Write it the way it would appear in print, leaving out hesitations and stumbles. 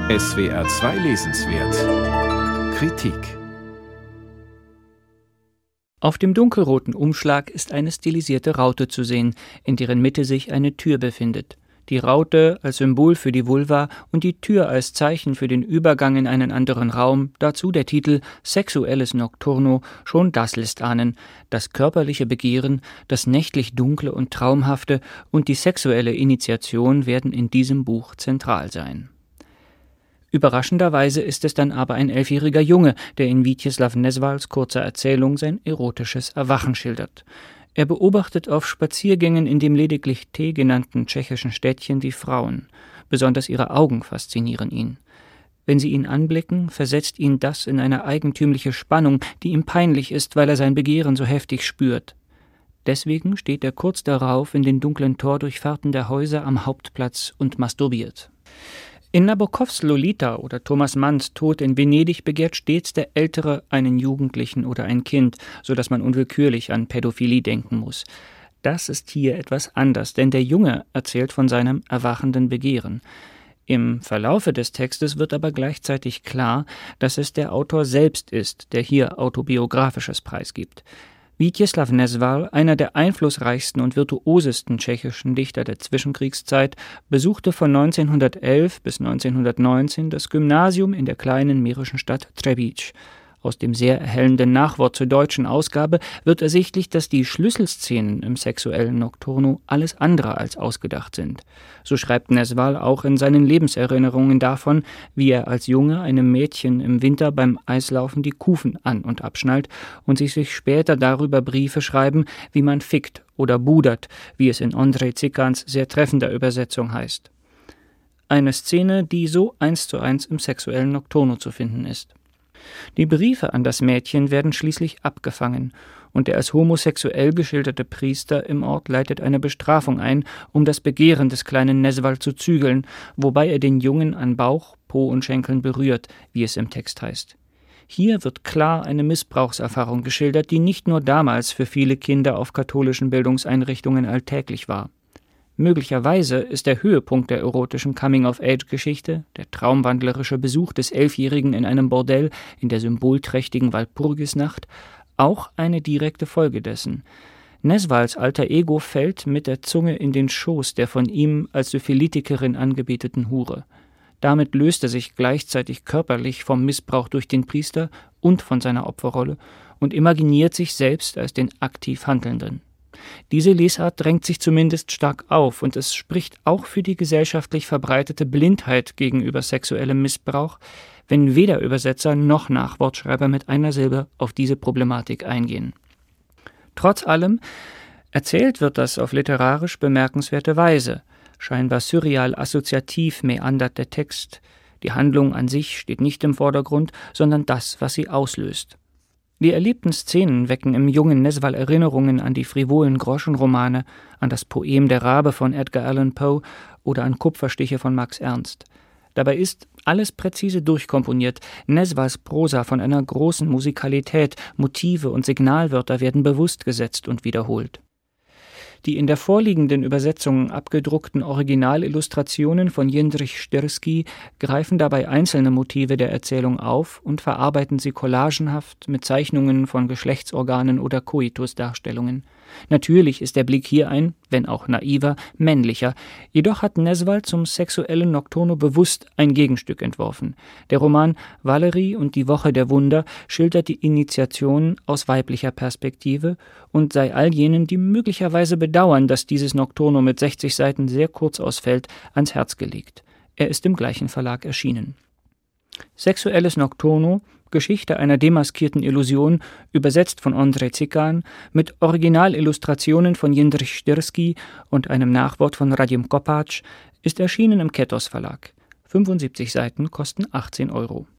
SWR 2 lesenswert Kritik. Auf dem dunkelroten Umschlag ist eine stilisierte Raute zu sehen, in deren Mitte sich eine Tür befindet. Die Raute als Symbol für die Vulva und die Tür als Zeichen für den Übergang in einen anderen Raum, dazu der Titel Sexuelles Nocturno, schon das lässt ahnen, das körperliche Begehren, das nächtlich Dunkle und Traumhafte und die sexuelle Initiation werden in diesem Buch zentral sein. Überraschenderweise ist es dann aber ein 11-jähriger Junge, der in Vítězslav Nezvals kurzer Erzählung sein erotisches Erwachen schildert. Er beobachtet auf Spaziergängen in dem lediglich T genannten tschechischen Städtchen die Frauen. Besonders ihre Augen faszinieren ihn. Wenn sie ihn anblicken, versetzt ihn das in eine eigentümliche Spannung, die ihm peinlich ist, weil er sein Begehren so heftig spürt. Deswegen steht er kurz darauf in den dunklen Tordurchfahrten der Häuser am Hauptplatz und masturbiert. In Nabokovs Lolita oder Thomas Manns Tod in Venedig begehrt stets der Ältere einen Jugendlichen oder ein Kind, so dass man unwillkürlich an Pädophilie denken muss. Das ist hier etwas anders, denn der Junge erzählt von seinem erwachenden Begehren. Im Verlaufe des Textes wird aber gleichzeitig klar, dass es der Autor selbst ist, der hier Autobiografisches preisgibt. Vítězslav Nezval, einer der einflussreichsten und virtuosesten tschechischen Dichter der Zwischenkriegszeit, besuchte von 1911 bis 1919 das Gymnasium in der kleinen mährischen Stadt Třebíč. Aus dem sehr erhellenden Nachwort zur deutschen Ausgabe wird ersichtlich, dass die Schlüsselszenen im sexuellen Nocturno alles andere als ausgedacht sind. So schreibt Nezval auch in seinen Lebenserinnerungen davon, wie er als Junge einem Mädchen im Winter beim Eislaufen die Kufen an- und abschnallt und sich später darüber Briefe schreiben, wie man fickt oder budert, wie es in Ondřej Cikans sehr treffender Übersetzung heißt. Eine Szene, die so 1:1 im sexuellen Nocturno zu finden ist. Die Briefe an das Mädchen werden schließlich abgefangen und der als homosexuell geschilderte Priester im Ort leitet eine Bestrafung ein, um das Begehren des kleinen Nezval zu zügeln, wobei er den Jungen an Bauch, Po und Schenkeln berührt, wie es im Text heißt. Hier wird klar eine Missbrauchserfahrung geschildert, die nicht nur damals für viele Kinder auf katholischen Bildungseinrichtungen alltäglich war. Möglicherweise ist der Höhepunkt der erotischen Coming-of-Age-Geschichte, der traumwandlerische Besuch des 11-Jährigen in einem Bordell in der symbolträchtigen Walpurgisnacht, auch eine direkte Folge dessen. Nezvals alter Ego fällt mit der Zunge in den Schoß der von ihm als Syphilitikerin angebeteten Hure. Damit löst er sich gleichzeitig körperlich vom Missbrauch durch den Priester und von seiner Opferrolle und imaginiert sich selbst als den aktiv Handelnden. Diese Lesart drängt sich zumindest stark auf und es spricht auch für die gesellschaftlich verbreitete Blindheit gegenüber sexuellem Missbrauch, wenn weder Übersetzer noch Nachwortschreiber mit einer Silbe auf diese Problematik eingehen. Trotz allem erzählt wird das auf literarisch bemerkenswerte Weise. Scheinbar surreal assoziativ meandert der Text. Die Handlung an sich steht nicht im Vordergrund, sondern das, was sie auslöst. Die erlebten Szenen wecken im jungen Nezval Erinnerungen an die frivolen Groschenromane, an das Poem Der Rabe von Edgar Allan Poe oder an Kupferstiche von Max Ernst. Dabei ist alles präzise durchkomponiert, Nezvals Prosa von einer großen Musikalität, Motive und Signalwörter werden bewusst gesetzt und wiederholt. Die in der vorliegenden Übersetzung abgedruckten Originalillustrationen von Jindřich Štyrský greifen dabei einzelne Motive der Erzählung auf und verarbeiten sie collagenhaft mit Zeichnungen von Geschlechtsorganen oder Koitusdarstellungen. Natürlich ist der Blick hier ein, wenn auch naiver, männlicher, jedoch hat Nezval zum sexuellen Nocturno bewusst ein Gegenstück entworfen. Der Roman Valerie und die Woche der Wunder schildert die Initiation aus weiblicher Perspektive und sei all jenen, die möglicherweise bedauern, dass dieses Nocturno mit 60 Seiten sehr kurz ausfällt, ans Herz gelegt. Er ist im gleichen Verlag erschienen. Sexuelles Nocturno, Geschichte einer demaskierten Illusion, übersetzt von Ondřej Cikan, mit Originalillustrationen von Jindřich Štyrský und einem Nachwort von Radim Kopáč, ist erschienen im Kethos Verlag. 75 Seiten kosten 18 €.